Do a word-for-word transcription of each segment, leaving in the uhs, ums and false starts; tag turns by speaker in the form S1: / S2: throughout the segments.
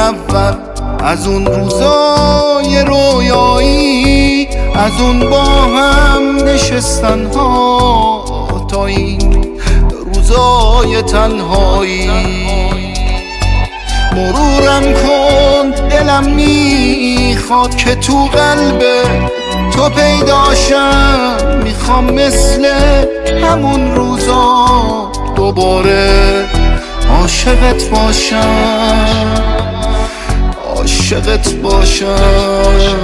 S1: اول، از اون روزای رویایی، از اون با هم نشستن ها تا این روزای تنهایی. مرورم کن دلم میخواد که تو قلب تو پیداشم، میخوام مثل همون روزا دوباره عاشقت باشم، عاشقت باشم.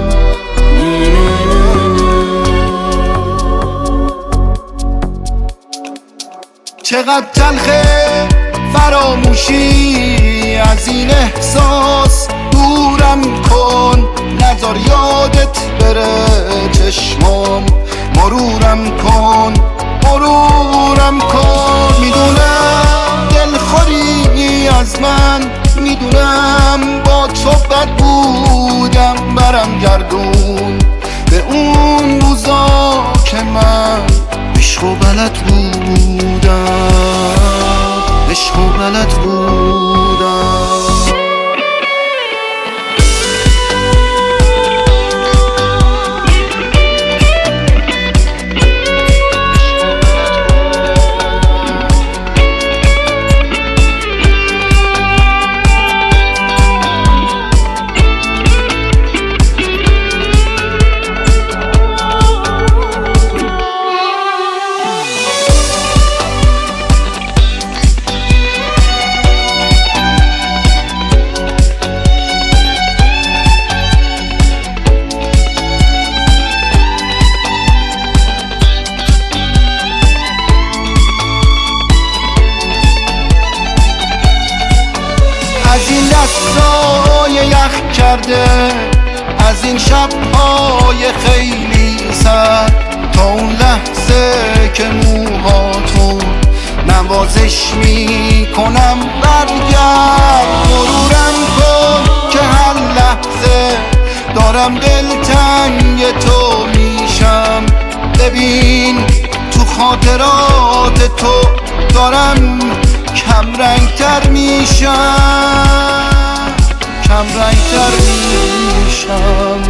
S1: چقدر تلخه فراموشی از این احساس، دورم کن نذار یادت بره چشمام، مرورم کن مرورم کن. میدونم دلخوری از من، میدونم با تو بد بودم، برم گردون به اون روزا که من عشق و بلد بودم، عشق و بلد بودم. از این دستای یخ کرده، از این شبهای خیلی سر، تا اون لحظه که موهاتو نوازش میکنم برگرد. مرورم کن که هر لحظه دارم دلتنگ تو میشم، ببین تو خاطرات تو دارم کم رنگ تر میشم، کم رنگ تر میشم.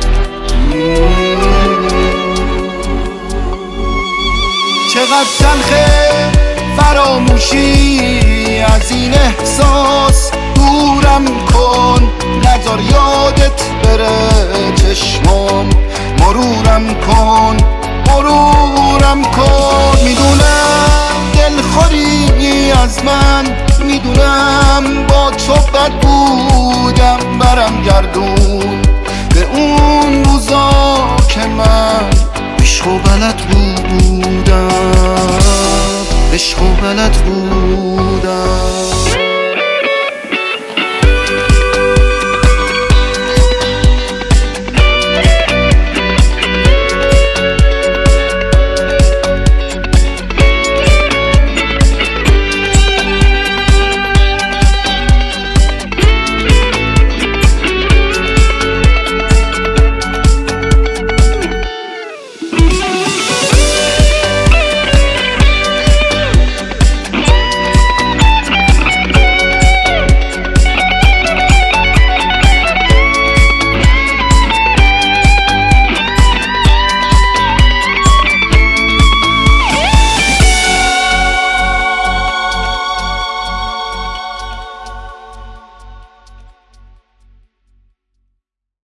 S1: چقدر تلخه فراموشی از این احساس، دورم کن نذار یادت بره چشمام، مرورم کن مرورم کن. میدونم دلخوری از من، میدونم با تو بد بودم، برم گردون به اون روزا که من عشق و بلد بودم، عشق و بلد بودم.